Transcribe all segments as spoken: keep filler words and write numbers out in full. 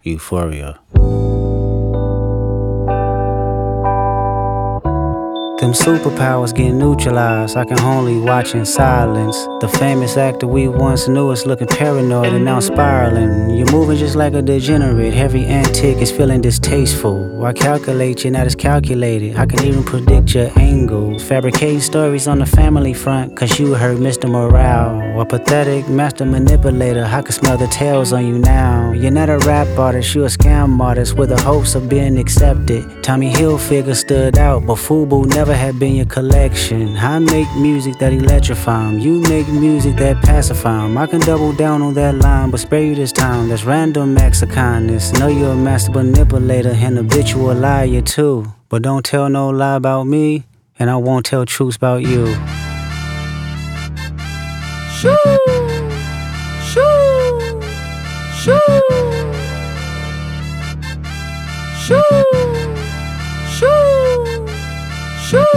Euphoria. Them superpowers get neutralized, I can only watch in silence. The famous actor we once knew is looking paranoid and now spiraling. You're moving just like a degenerate, every antic is feeling distasteful. Why calculate, you're not as calculated, I can even predict your angle. Fabricating stories on the family front, cause you heard Mister Morale. A pathetic master manipulator, I can smell the tails on you now. You're not a rap artist, you a scam artist with the hopes of being accepted. Tommy Hilfiger stood out, but FUBU never had been your collection. I make music that electrify 'em, you make music that pacify 'em. I can double down on that line, but spare you this time. That's random acts of kindness. Know you're a master manipulator and habitual liar too. But don't tell no lie about me, and I won't tell truths about you. Shoo! Shoo! Shoo! Shoo! Shoo! Shoo!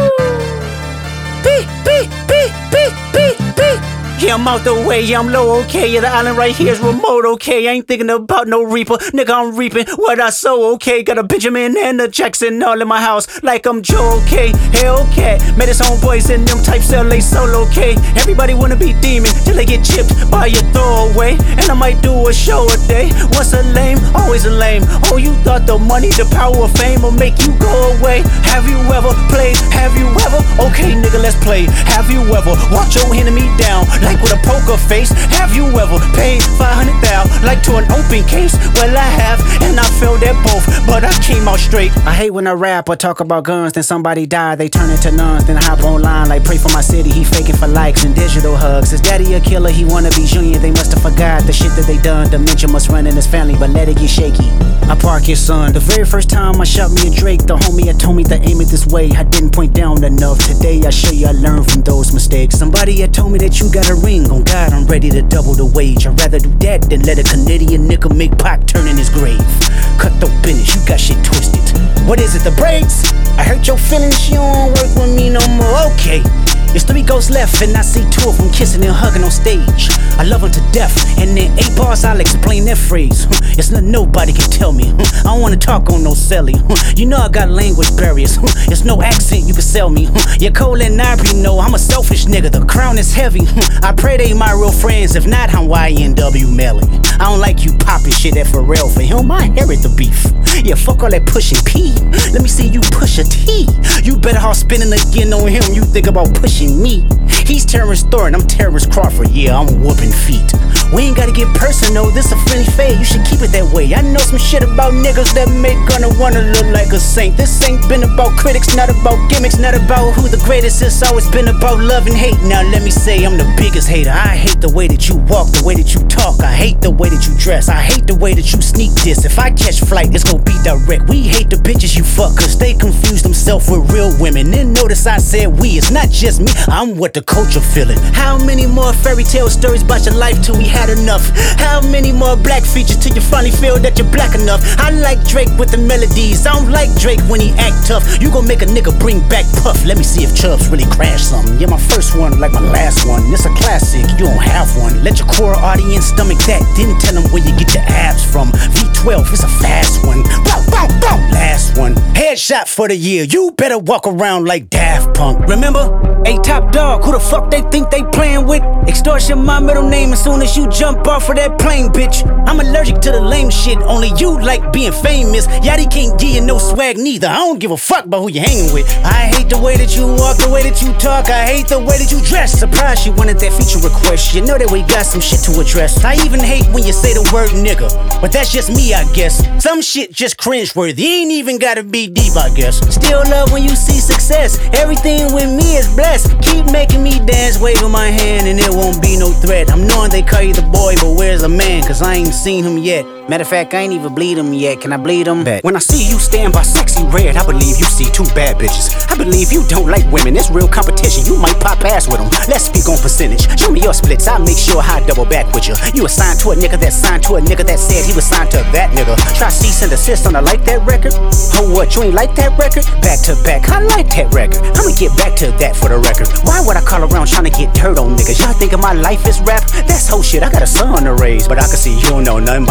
Beep, beep, beep, beep, beep, beep. Yeah, I'm out the way, yeah, I'm low, okay. Yeah, the island right here is remote, okay. I ain't thinking about no reaper, nigga, I'm reaping what I sow, okay. Got a Benjamin and a Jackson all in my house, like I'm Joe, okay. Hellcat, met his homeboys and them types L A solo, okay. Everybody wanna be demon till they get chipped by your throwaway. And I might do a show a day. Once a lame, always a lame. Oh, you thought the money, the power of fame will make you go away. Have you ever played? Have you ever? Okay, nigga, let's play. Have you ever walked your enemy down like with a poker face? Have you ever paid five hundred thousand like to an open case? Well, I have, and I failed at both, but I came out straight. I hate when I rap or talk about guns, then somebody die, they turn into nuns. Then I hop online like pray for my city, he faking for likes and digital hugs. His daddy a killer, he wanna be Junior, they must have forgot the shit that they done. Dementia must run in his family, but let it get shaky. I park his son. The very first time I shot me a Drake, the homie had told me to aim it this way. I didn't point down enough. Today I show you I learned from those mistakes. Somebody had told me that you got a ring. On God, I'm ready to double the wage. I'd rather do that than let a Canadian nigga make Pac turn in his grave. Cut the business, you got shit twisted. What is it, the brakes? I hurt your feelings, you don't work with me no more. Okay. It's three ghosts left, and I see two of them kissing and hugging on stage. I love them to death, and in eight bars I'll explain that phrase. It's nothing nobody can tell me. I don't wanna talk on no celly. You know I got language barriers. It's no accent you can sell me. You're Cole and Ivory, know I'm a selfish nigga. The crown is heavy. I pray they my real friends. If not, I'm Y N W Melly. I don't like you popping shit at Pharrell. For him, I inherit the beef. Yeah, fuck all that pushing P. Let me see you push a T. You better off spinning again on him. You think about pushing me. He's Terrence Thornton, I'm Terrence Crawford. Yeah, I'm whooping feet. We ain't gotta get personal, this a friendly fade. You should keep it that way. I know some shit about niggas that make gonna wanna look like a saint. This ain't been about critics, not about gimmicks, not about who the greatest. It's always been about love and hate. Now let me say I'm the biggest hater. I hate the way that you walk, the way that you talk. I hate the way that you dress. I hate the way that you sneak this. If I catch flight, it's gonna be direct. We hate the bitches you fuck, cause they confuse themselves with real women. Then notice I said we, it's not just me, I'm what the culture feeling. How many more fairy tale stories about your life till we had enough? How many more black features till you finally feel that you're black enough? I like Drake with the melodies, I don't like Drake when he act tough. You gon' make a nigga bring back Puff. Let me see if Chubbs really crash something. Yeah, my first one like my last one. It's a classic, you don't have one. Let your core audience stomach that, then tell them where you get your abs from. V twelve, it's a fast one. Bow, bow, bow. Last one, headshot for the year. You better walk around like Daft Punk. Remember? Hey, Top Dog, who the fuck they think they playing with? Extortion my middle name as soon as you jump off of that plane, bitch. I'm allergic to the lame shit, only you like being famous. Yachty can't give you no swag neither. I don't give a fuck about who you hanging with. I hate the way that you walk, the way that you talk. I hate the way that you dress. Surprised you wanted that feature request. You know that we got some shit to address. I even hate when you say the word nigga, but that's just me, I guess. Some shit just cringeworthy, ain't even gotta be deep, I guess. Still love when you see success. Everything with me is blessed. Keep making me dance, waving my hand, and it won't be no threat. I'm knowing they call you the boy, but where's the man? Cause I ain't seen him yet. Matter of fact, I ain't even bleed him yet. Can I bleed him? Bet. When I see you stand by sexy red, I believe you see two bad bitches. I believe you don't like women, it's real competition. You might pop ass with them. Let's speak on percentage. Show me your splits, I'll make sure I double back with you. You assigned to a nigga that signed to a nigga that said he was signed to that nigga. Try cease and desist on a like that record. Oh, what, you ain't like that record? Back to back, I like that record. I'ma get back to that for the record. Why would I call around trying to get dirt on niggas? Y'all thinking my life is rap? That's whole shit, I got a son to raise. But I can see you don't know nothing about that.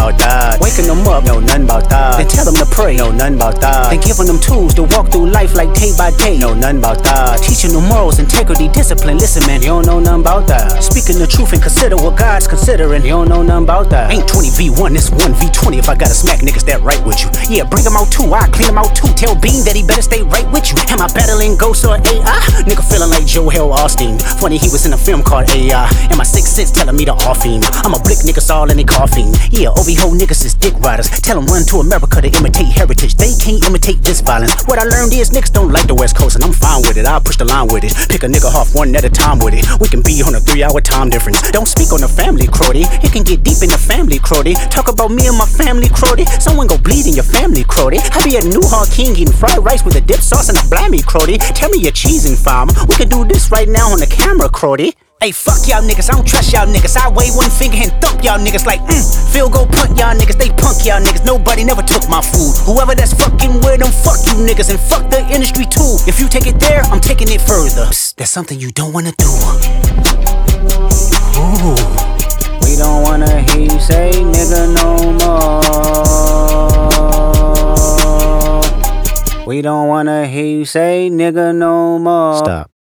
that. Waking them up, know nothing about that. Then tell them to pray, know nothing about that. Then giving them tools to walk through life like day by day, know nothing about that. Teaching them morals, integrity, discipline. Listen, man, you don't know nothing about that. Speaking the truth and consider what God's considering, you don't know nothing about that. Ain't twenty v one, it's one v twenty. If I gotta smack niggas that right with you, yeah, bring them out too. I clean them out too. Tell Bean that he better stay right with you. Am I battling ghosts or A I? Nigga feeling like Joel Osteen. Funny, he was in a film called A I. And my sixth sense telling me to off him. I'm a blick niggas all in they coughing. Yeah, O B ho niggas is dick riders. Tell them run to America to imitate heritage. They can't imitate this violence. What I learned is niggas don't like the West Coast, and I'm fine with it. I'll push the line with it. Pick a nigga off one at a time with it. We can be on a three hour time difference. Don't speak on the family, Crody. It can get deep in the family, Crody. Talk about me and my family, Crody. Someone go bleed in your family, Crody. I be at New Hall King eating fried rice with a dip sauce and a blammy, Crody. Tell me your cheesing farm. We can do this right now on the camera, Crody. Hey, fuck y'all niggas, I don't trust y'all niggas. I wave one finger and thump y'all niggas like, mm, field goal punt y'all niggas, they punk y'all niggas. Nobody never took my food. Whoever that's fucking with them, fuck you niggas, and fuck the industry too. If you take it there, I'm taking it further. Psst, that's something you don't wanna do. Ooh. We don't wanna hear you say nigga no more. We don't wanna hear you say nigga no more. Stop.